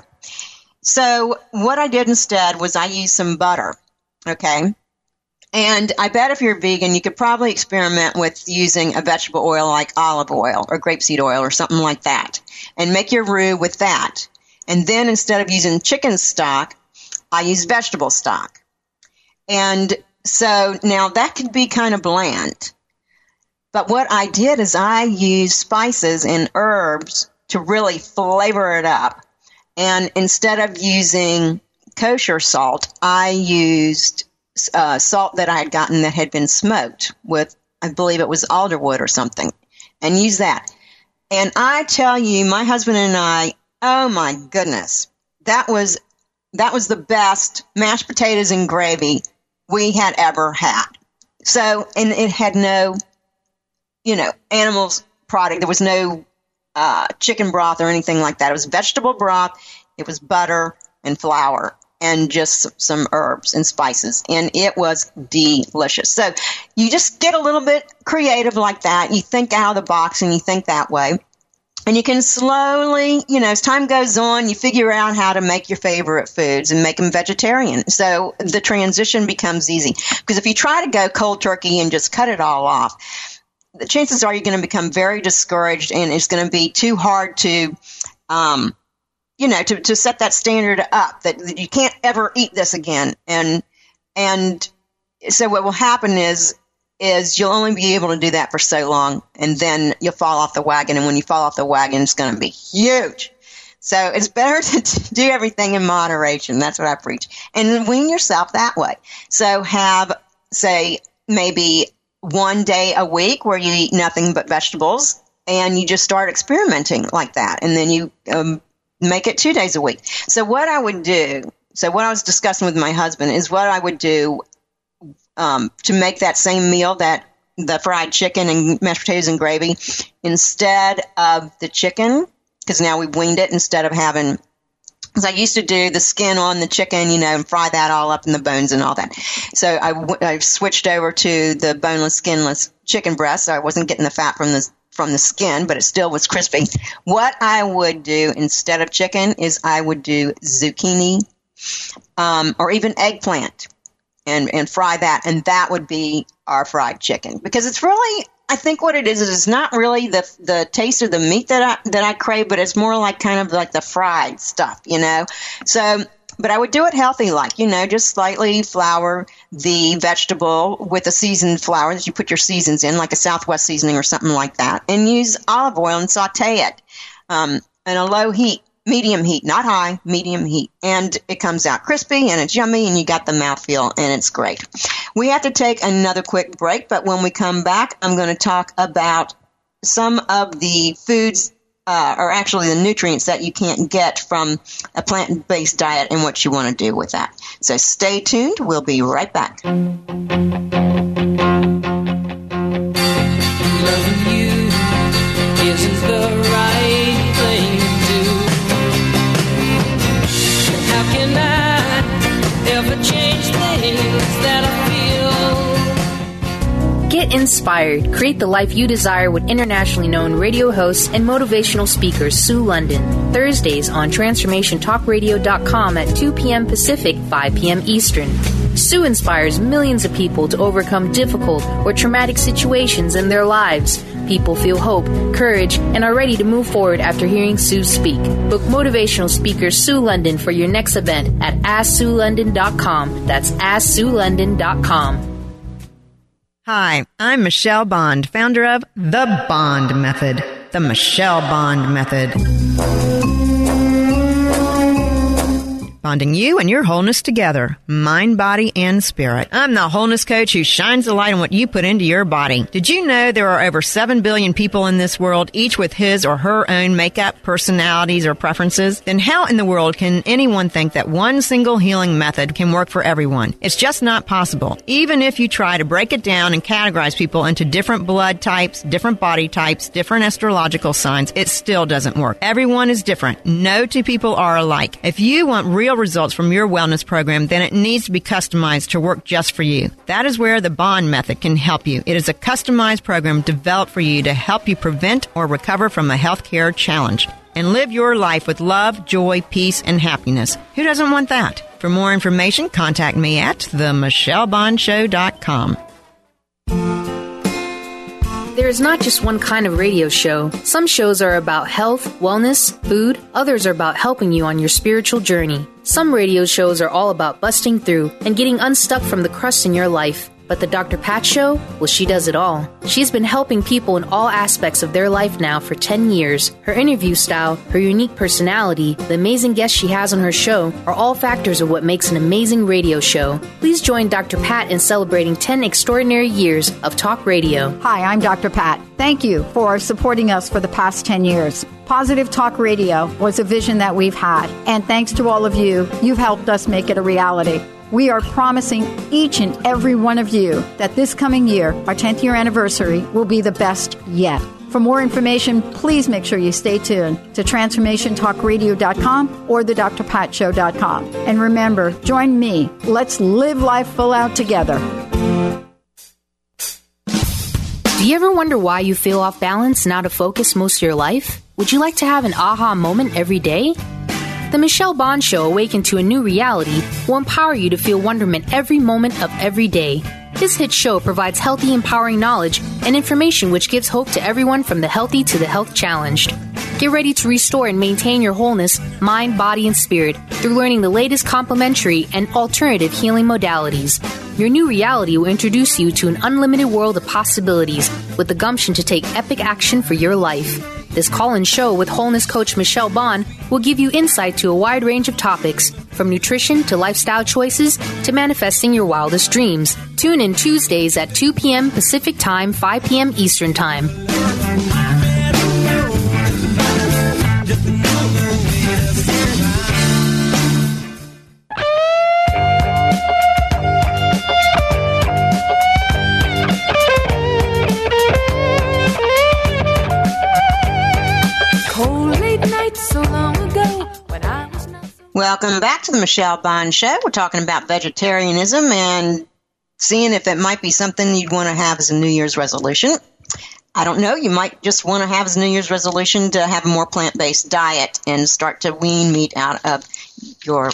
So what I did instead was I used some butter, okay? And I bet if you're vegan, you could probably experiment with using a vegetable oil like olive oil or grapeseed oil or something like that, and make your roux with that. And then instead of using chicken stock, I use vegetable stock. And so now that could be kind of bland. But what I did is I used spices and herbs to really flavor it up. And instead of using kosher salt, I used uh, salt that I had gotten that had been smoked with, I believe it was alderwood or something, and use that. And I tell you, my husband and I, oh my goodness, that was that was the best mashed potatoes and gravy we had ever had. So, and it had no, you know, animals product. There was no uh, chicken broth or anything like that. It was vegetable broth. It was butter and flour and just some herbs and spices. And it was delicious. So you just get a little bit creative like that. You think out of the box and you think that way. And you can slowly, you know, as time goes on, you figure out how to make your favorite foods and make them vegetarian. So the transition becomes easy. Because if you try to go cold turkey and just cut it all off, the chances are you're going to become very discouraged, and it's going to be too hard to, um, you know, to, to set that standard up that, that you can't ever eat this again. And and so what will happen is, is you'll only be able to do that for so long, and then you'll fall off the wagon. And when you fall off the wagon, it's going to be huge. So it's better to do everything in moderation. That's what I preach. And wean yourself that way. So have, say, maybe one day a week where you eat nothing but vegetables, and you just start experimenting like that. And then you um, make it two days a week. So what I would do, so what I was discussing with my husband is what I would do Um, to make that same meal, that the fried chicken and mashed potatoes and gravy, instead of the chicken, because now we've weaned it, instead of having, because I used to do the skin on the chicken, you know, and fry that all up in the bones and all that. So I, w- I switched over to the boneless, skinless chicken breast, so I wasn't getting the fat from the from the skin, but it still was crispy. What I would do instead of chicken is I would do zucchini um, or even eggplant. And, and fry that, and that would be our fried chicken. Because it's really, I think what it is, is it's not really the the taste of the meat that I that I crave, but it's more like kind of like the fried stuff, you know. So, but I would do it healthy, like, you know, just slightly flour the vegetable with a seasoned flour that you put your seasons in, like a Southwest seasoning or something like that, and use olive oil and saute it um, in a low heat. Medium heat, not high, medium heat. And it comes out crispy, and it's yummy, and you got the mouthfeel, and it's great. We have to take another quick break, but when we come back, I'm going to talk about some of the foods, uh, or actually the nutrients that you can't get from a plant-based diet and what you want to do with that. So stay tuned. We'll be right back. Loving you isn't the right thing to do. How can I ever change things that I feel? Get inspired. Create the life you desire with internationally known radio hosts and motivational speaker Sue London. Thursdays on transformation talk radio dot com at two p.m. Pacific, five p.m. Eastern. Sue inspires millions of people to overcome difficult or traumatic situations in their lives. People feel hope, courage, and are ready to move forward after hearing Sue speak. Book motivational speaker Sue London for your next event at ask sue london dot com. That's ask sue london dot com. Hi, I'm Michelle Bond, founder of The Bond Method, the Michelle Bond Method. bonding you and your wholeness together, mind, body, and spirit. I'm the wholeness coach who shines the light on what you put into your body. Did you know there are over seven billion people in this world, each with his or her own makeup, personalities, or preferences? Then how in the world can anyone think that one single healing method can work for everyone? It's just not possible. Even if you try to break it down and categorize people into different blood types, different body types, different astrological signs, it still doesn't work. Everyone is different. No two people are alike. If you want real results from your wellness program, then it needs to be customized to work just for you. That is where the Bond Method can help you. It is a customized program developed for you to help you prevent or recover from a healthcare challenge and live your life with love, joy, peace, and happiness. Who doesn't want that? For more information, contact me at the michelle bond show dot com. There is not just one kind of radio show. Some shows are about health, wellness, food. Others are about helping you on your spiritual journey. Some radio shows are all about busting through and getting unstuck from the crust in your life. But the Doctor Pat Show? Well, she does it all. She's been helping people in all aspects of their life now for ten years. Her interview style, her unique personality, the amazing guests she has on her show are all factors of what makes an amazing radio show. Please join Doctor Pat in celebrating ten extraordinary years of talk radio. Hi, I'm Doctor Pat. Thank you for supporting us for the past ten years. Positive Talk Radio was a vision that we've had, and thanks to all of you, you've helped us make it a reality. We are promising each and every one of you that this coming year, our tenth year anniversary, will be the best yet. For more information, please make sure you stay tuned to transformation talk radio dot com or the dr pat show dot com. And remember, join me. Let's live life full out together. Do you ever wonder why you feel off balance and out of focus most of your life? Would you like to have an aha moment every day? The Michelle Bond Show, Awaken to a New Reality, will empower you to feel wonderment every moment of every day. This hit show provides healthy, empowering knowledge and information which gives hope to everyone from the healthy to the health challenged. Get ready to restore and maintain your wholeness, mind, body, and spirit through learning the latest complementary and alternative healing modalities. Your new reality will introduce you to an unlimited world of possibilities with the gumption to take epic action for your life. This call-in show with wholeness coach Michelle Bond will give you insight to a wide range of topics, from nutrition to lifestyle choices to manifesting your wildest dreams. Tune in Tuesdays at two p.m. Pacific Time, five p.m. Eastern Time. Welcome back to the Michelle Bond Show. We're talking about vegetarianism and seeing if it might be something you'd want to have as a New Year's resolution. I don't know. You might just want to have as a New Year's resolution to have a more plant-based diet and start to wean meat out of your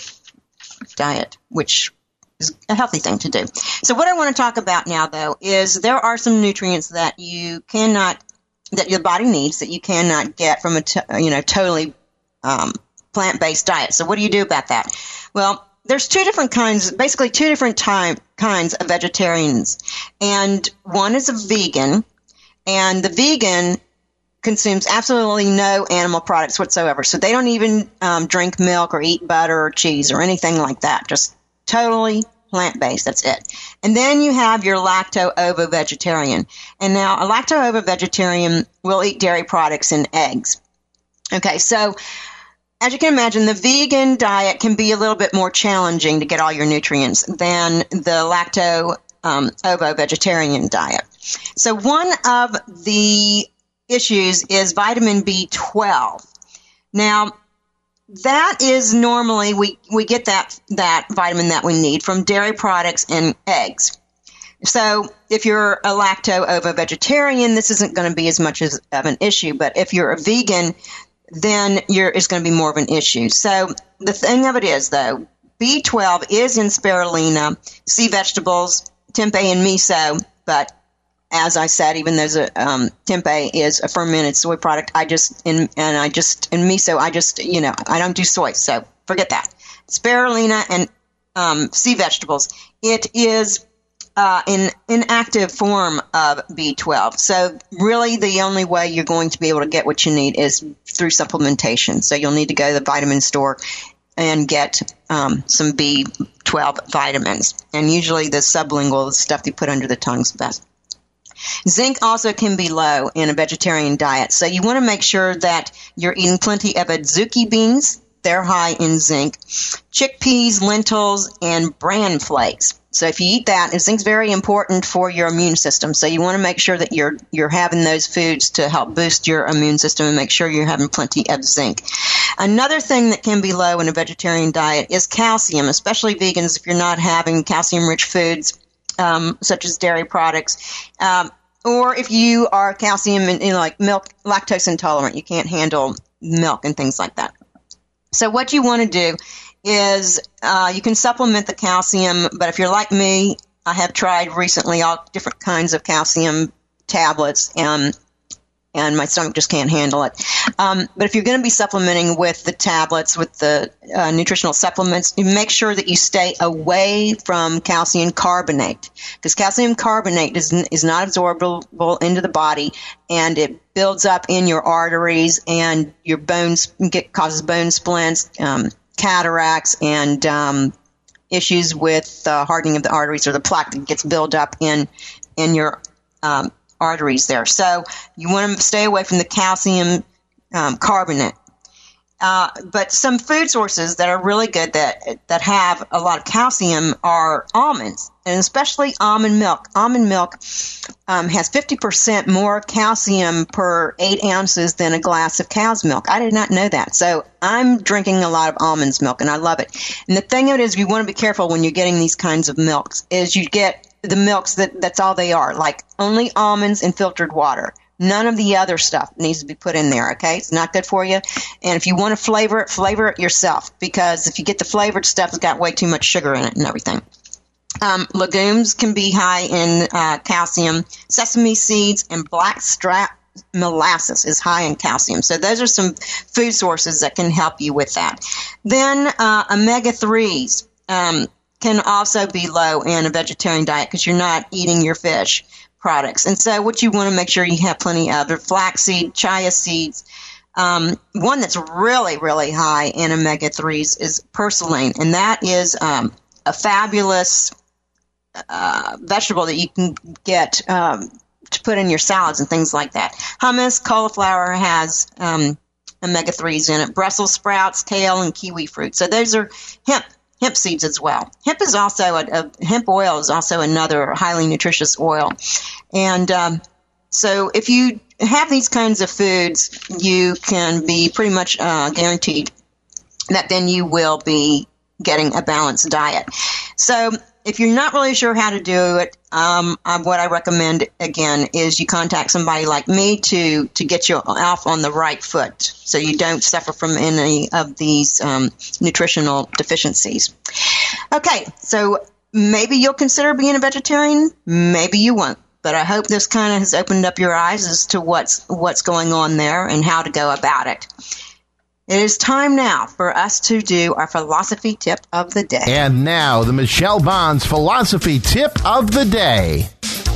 diet, which is a healthy thing to do. So what I want to talk about now, though, is there are some nutrients that you cannot, that your body needs, that you cannot get from a, t- you know, totally um, plant-based diet. So what do you do about that? Well, there's two different kinds, basically two different time, kinds of vegetarians. And one is a vegan, and the vegan consumes absolutely no animal products whatsoever. So they don't even um, drink milk or eat butter or cheese or anything like that. Just totally plant-based. That's it. And then you have your lacto-ovo-vegetarian. And now a lacto-ovo-vegetarian will eat dairy products and eggs. Okay, so as you can imagine, the vegan diet can be a little bit more challenging to get all your nutrients than the lacto-ovo-vegetarian diet. So one of the issues is vitamin B twelve. Now, that is normally, we, we get that, that vitamin that we need from dairy products and eggs. So if you're a lacto-ovo-vegetarian, this isn't going to be as much as, of an issue. But if you're a vegan, then you're, it's going to be more of an issue. So the thing of it is, though, B twelve is in spirulina, sea vegetables, tempeh, and miso. But as I said, even though the, um, tempeh is a fermented soy product, I just in and I just in miso, I just you know I don't do soy, so forget that. Spirulina and um, sea vegetables. It is Uh, in inactive form of B twelve. So really the only way you're going to be able to get what you need is through supplementation. So you'll need to go to the vitamin store and get um, some B twelve vitamins. And usually the sublingual, the stuff you put under the tongue, is best. Zinc also can be low in a vegetarian diet. So you want to make sure that you're eating plenty of adzuki beans. They're high in zinc. Chickpeas, lentils, and bran flakes. So if you eat that, and zinc's very important for your immune system. So you want to make sure that you're you're having those foods to help boost your immune system and make sure you're having plenty of zinc. Another thing that can be low in a vegetarian diet is calcium, especially vegans if you're not having calcium-rich foods um, such as dairy products. Um, or if you are calcium in, in like milk, lactose intolerant, you can't handle milk and things like that. So what you want to do is uh, you can supplement the calcium, but if you're like me, I have tried recently all different kinds of calcium tablets, and and my stomach just can't handle it. Um, but if you're going to be supplementing with the tablets, with the uh, nutritional supplements, you make sure that you stay away from calcium carbonate, because calcium carbonate is, is not absorbable into the body, and it builds up in your arteries, and your bones get causes bone splints, um, cataracts, and um, issues with uh, hardening of the arteries, or the plaque that gets built up in in your um, arteries there. So you want to stay away from the calcium um, carbonate. Uh, but some food sources that are really good that that have a lot of calcium are almonds, and especially almond milk. Almond milk um, has fifty percent more calcium per eight ounces than a glass of cow's milk. I did not know that. So I'm drinking a lot of almonds milk, and I love it. And the thing of it is, you want to be careful when you're getting these kinds of milks, is you get the milks that that's all they are, like only almonds and filtered water. None of the other stuff needs to be put in there, okay? It's not good for you. And if you want to flavor it, flavor it yourself, because if you get the flavored stuff, it's got way too much sugar in it and everything. Um, legumes can be high in uh, calcium. Sesame seeds and blackstrap molasses is high in calcium. So those are some food sources that can help you with that. Then uh, omega threes um, can also be low in a vegetarian diet because you're not eating your fish products. And so what you want to make sure you have plenty of are flaxseed, chia seeds. Um, one that's really, really high in omega threes is purslane, and that is um, a fabulous uh, vegetable that you can get um, to put in your salads and things like that. Hummus, cauliflower has um, omega threes in it. Brussels sprouts, kale, and kiwi fruit. So those are hemp. Hemp seeds as well. Hemp is also a, a hemp oil is also another highly nutritious oil, and um, so if you have these kinds of foods, you can be pretty much uh, guaranteed that then you will be getting a balanced diet. So if you're not really sure how to do it, um, uh, what I recommend, again, is you contact somebody like me to, to get you off on the right foot so you don't suffer from any of these um, nutritional deficiencies. Okay, so maybe you'll consider being a vegetarian, maybe you won't. But I hope this kind of has opened up your eyes as to what's what's going on there and how to go about it. It is time now for us to do our philosophy tip of the day. And now, the Michelle Bonds philosophy tip of the day.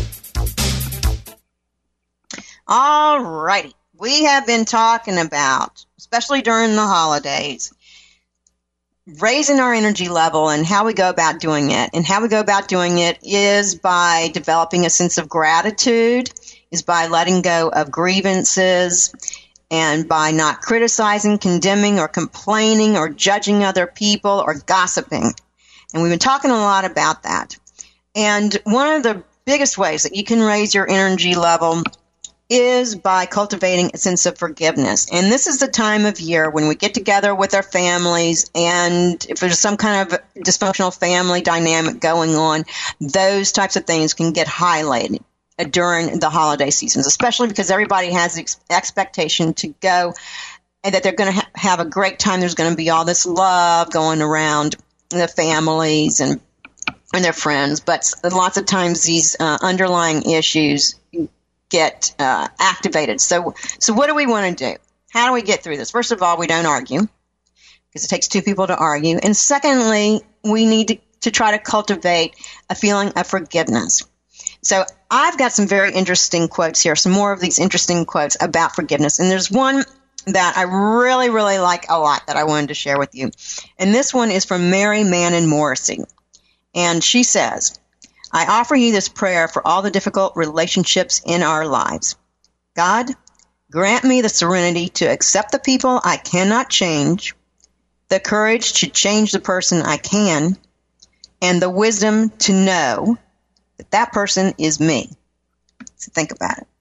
All righty. We have been talking about, especially during the holidays, raising our energy level and how we go about doing it. And how we go about doing it is by developing a sense of gratitude, is by letting go of grievances, and by not criticizing, condemning, or complaining, or judging other people, or gossiping. And we've been talking a lot about that. And one of the biggest ways that you can raise your energy level is by cultivating a sense of forgiveness. And this is the time of year when we get together with our families, and if there's some kind of dysfunctional family dynamic going on, those types of things can get highlighted during the holiday seasons, especially because everybody has the ex- expectation to go and that they're going to ha- have a great time. There's going to be all this love going around the families and and their friends, but lots of times these uh, underlying issues get uh, activated. So, so what do we want to do? How do we get through this? First of all, we don't argue, because it takes two people to argue. And secondly, we need to, to try to cultivate a feeling of forgiveness. So I've got some very interesting quotes here, some more of these interesting quotes about forgiveness. And there's one that I really, really like a lot that I wanted to share with you. And this one is from Mary Mannon Morrissey. And she says, I offer you this prayer for all the difficult relationships in our lives. God, grant me the serenity to accept the people I cannot change, the courage to change the person I can, and the wisdom to know that that person is me. So think about it.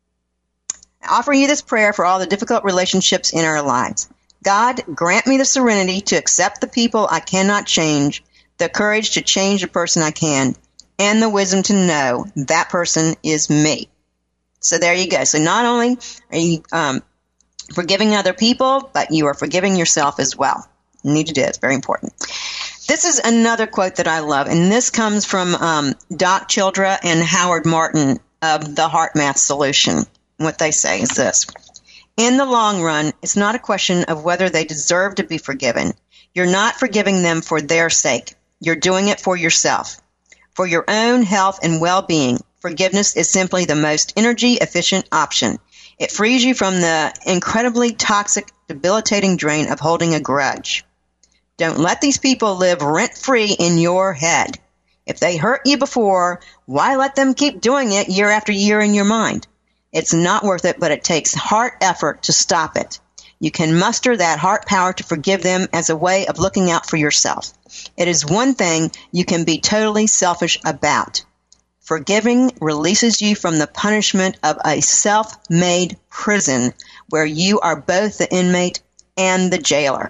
I offer you this prayer for all the difficult relationships in our lives. God, grant me the serenity to accept the people I cannot change, the courage to change the person I can, and the wisdom to know that person is me. So there you go. So not only are you um, forgiving other people, but you are forgiving yourself as well. You need to do it. It's very important. This is another quote that I love, and this comes from um, Doc Childra and Howard Martin of the Heart Math Solution. What they say is this. In the long run, it's not a question of whether they deserve to be forgiven. You're not forgiving them for their sake. You're doing it for yourself. For your own health and well-being, forgiveness is simply the most energy-efficient option. It frees you from the incredibly toxic, debilitating drain of holding a grudge. Don't let these people live rent-free in your head. If they hurt you before, why let them keep doing it year after year in your mind? It's not worth it, but it takes heart effort to stop it. You can muster that heart power to forgive them as a way of looking out for yourself. It is one thing you can be totally selfish about. Forgiving releases you from the punishment of a self-made prison where you are both the inmate and the jailer.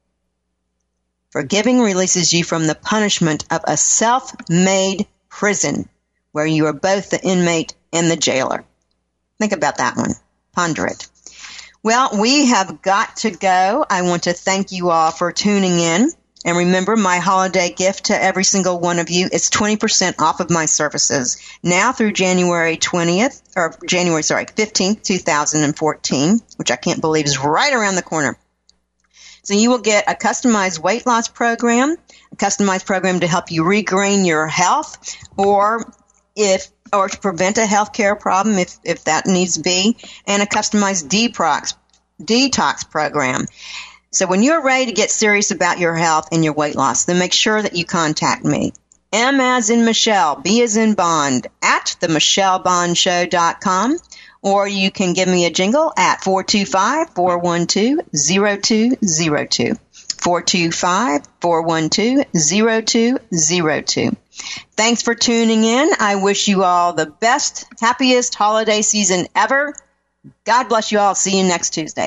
Forgiving releases you from the punishment of a self-made prison where you are both the inmate and the jailer. Think about that one. Ponder it. Well, we have got to go. I want to thank you all for tuning in. And remember, my holiday gift to every single one of you is twenty percent off of my services now through January twentieth, or January, sorry, fifteenth, two thousand fourteen, which I can't believe is right around the corner. So you will get a customized weight loss program, a customized program to help you regain your health, or if or to prevent a health care problem if, if that needs to be, and a customized detox, detox program. So when you're ready to get serious about your health and your weight loss, then make sure that you contact me. M as in Michelle, B as in Bond, at the michelle bond show dot com, or you can give me a jingle at four two five, four one two, zero two zero two. four two five, four one two, zero two zero two. Thanks for tuning in. I wish you all the best, happiest holiday season ever. God bless you all. See you next Tuesday.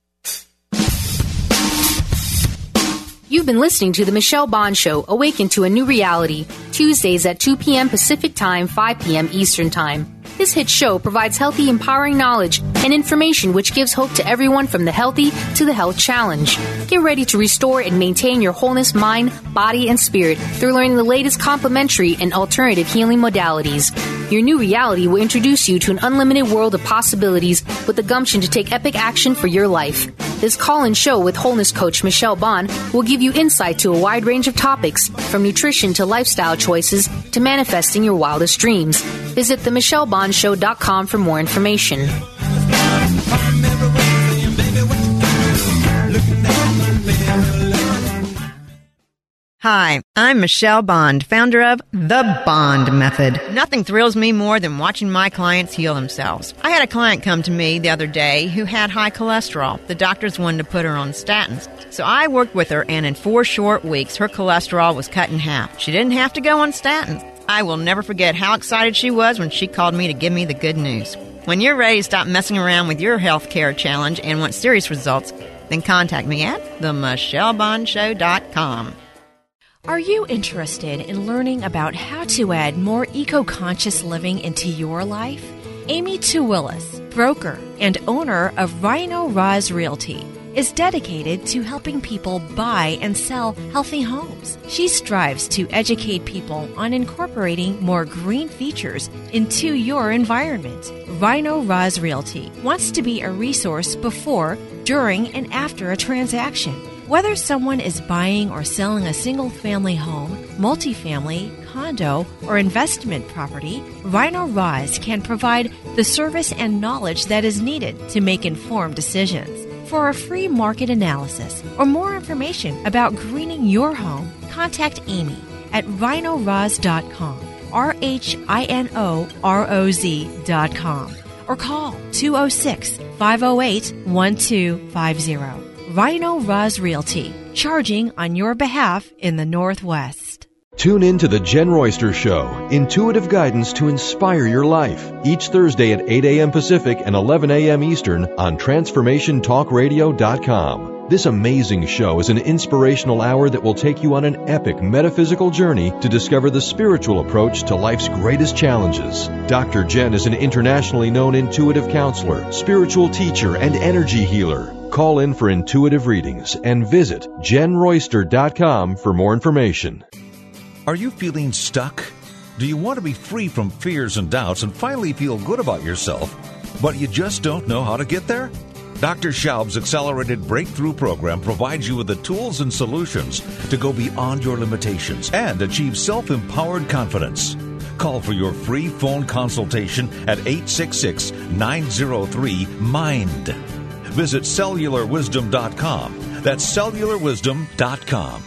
You've been listening to The Michelle Bond Show, Awaken to a New Reality, Tuesdays at two p.m. Pacific Time, five p.m. Eastern Time. This hit show provides healthy, empowering knowledge and information which gives hope to everyone from the healthy to the health challenge. Get ready to restore and maintain your wholeness, mind, body, and spirit through learning the latest complementary and alternative healing modalities. Your new reality will introduce you to an unlimited world of possibilities with the gumption to take epic action for your life. This call-in show with wholeness coach Michelle Bond will give you insight to a wide range of topics, from nutrition to lifestyle choices to manifesting your wildest dreams. Visit the michelle bond show dot com for more information. Hi, I'm Michelle Bond, founder of The Bond Method. Nothing thrills me more than watching my clients heal themselves. I had a client come to me the other day who had high cholesterol. The doctors wanted to put her on statins. So I worked with her, and in four short weeks, her cholesterol was cut in half. She didn't have to go on statins. I will never forget how excited she was when she called me to give me the good news. When you're ready to stop messing around with your health care challenge and want serious results, then contact me at the michelle bond show dot com. Are you interested in learning about how to add more eco-conscious living into your life? Amy Tuwillis, broker and owner of Rhino Roz Realty, is dedicated to helping people buy and sell healthy homes. She strives to educate people on incorporating more green features into your environment. Rhino Roz Realty wants to be a resource before, during, and after a transaction. Whether someone is buying or selling a single-family home, multifamily, condo, or investment property, Rhino Roz can provide the service and knowledge that is needed to make informed decisions. For a free market analysis or more information about greening your home, contact Amy at rhino roz dot com, R H I N O R O Z dot com, or call two oh six, five oh eight, one two five oh. Rhino Roz Realty, charging on your behalf in the Northwest. Tune in to the Jen Royster Show, intuitive guidance to inspire your life, each Thursday at eight a.m. Pacific and eleven a.m. Eastern on transformation talk radio dot com. This amazing show is an inspirational hour that will take you on an epic metaphysical journey to discover the spiritual approach to life's greatest challenges. Doctor Jen is an internationally known intuitive counselor, spiritual teacher, and energy healer. Call in for intuitive readings and visit jen royster dot com for more information. Are you feeling stuck? Do you want to be free from fears and doubts and finally feel good about yourself, but you just don't know how to get there? Doctor Schaub's Accelerated Breakthrough Program provides you with the tools and solutions to go beyond your limitations and achieve self-empowered confidence. Call for your free phone consultation at eight six six, nine oh three, MIND. Visit cellular wisdom dot com. That's cellular wisdom dot com.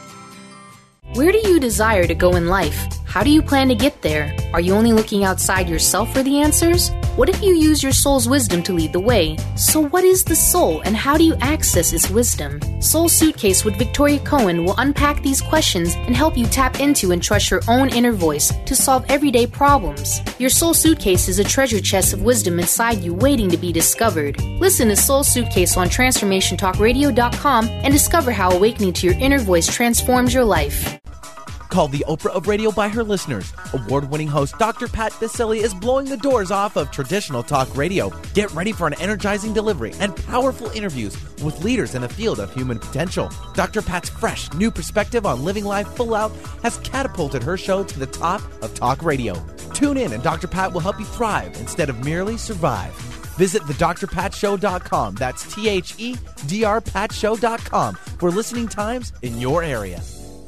Where do you desire to go in life? How do you plan to get there? Are you only looking outside yourself for the answers? What if you use your soul's wisdom to lead the way? So what is the soul and how do you access its wisdom? Soul Suitcase with Victoria Cohen will unpack these questions and help you tap into and trust your own inner voice to solve everyday problems. Your Soul Suitcase is a treasure chest of wisdom inside you waiting to be discovered. Listen to Soul Suitcase on transformation talk radio dot com and discover how awakening to your inner voice transforms your life. Called the Oprah of radio by her listeners, award-winning host Doctor Pat Baccili is blowing the doors off of traditional talk radio. Get ready for an energizing delivery and powerful interviews with leaders in the field of human potential. Doctor Pat's fresh, new perspective on living life full out has catapulted her show to the top of talk radio. Tune in and Doctor Pat will help you thrive instead of merely survive. Visit the dr pat show dot com. That's T H E D R pat show dot com for listening times in your area.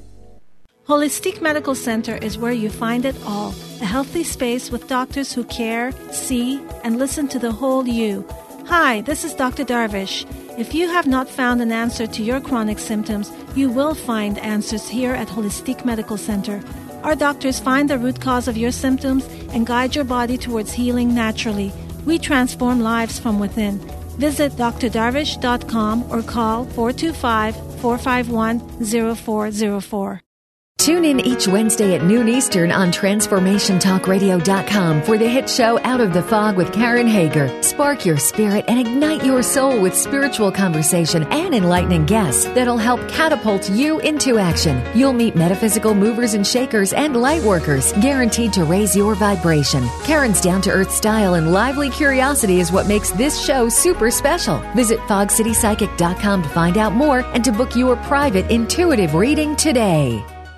Holistic Medical Center is where you find it all. A healthy space with doctors who care, see, and listen to the whole you. Hi, this is Doctor Darvish. If you have not found an answer to your chronic symptoms, you will find answers here at Holistic Medical Center. Our doctors find the root cause of your symptoms and guide your body towards healing naturally. We transform lives from within. Visit d r darvish dot com or call four two five, four five one, zero four zero four. Tune in each Wednesday at noon Eastern on transformation talk radio dot com for the hit show Out of the Fog with Karen Hager. Spark your spirit and ignite your soul with spiritual conversation and enlightening guests that'll help catapult you into action. You'll meet metaphysical movers and shakers and light workers, guaranteed to raise your vibration. Karen's down-to-earth style and lively curiosity is what makes this show super special. Visit fog city psychic dot com to find out more and to book your private intuitive reading today.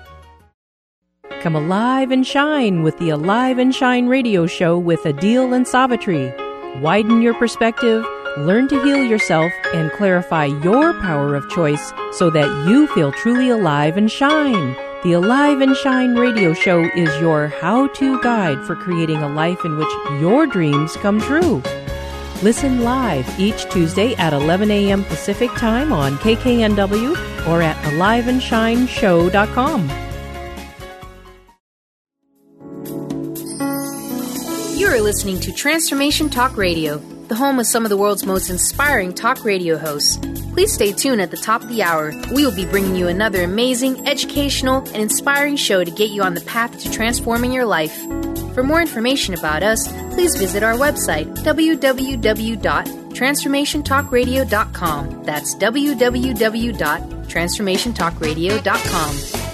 Come alive and shine with the Alive and Shine radio show with Adil and Savitri. Widen your perspective, learn to heal yourself, and clarify your power of choice so that you feel truly alive and shine. The Alive and Shine radio show is your how-to guide for creating a life in which your dreams come true. Listen live each Tuesday at eleven a.m. Pacific Time on K K N W or at alive and shine show dot com. You're listening to Transformation Talk Radio, the home of some of the world's most inspiring talk radio hosts. Please stay tuned at the top of the hour. We will be bringing you another amazing, educational, and inspiring show to get you on the path to transforming your life. For more information about us, please visit our website, w w w dot transformation talk radio dot com. That's w w w dot transformation talk radio dot com.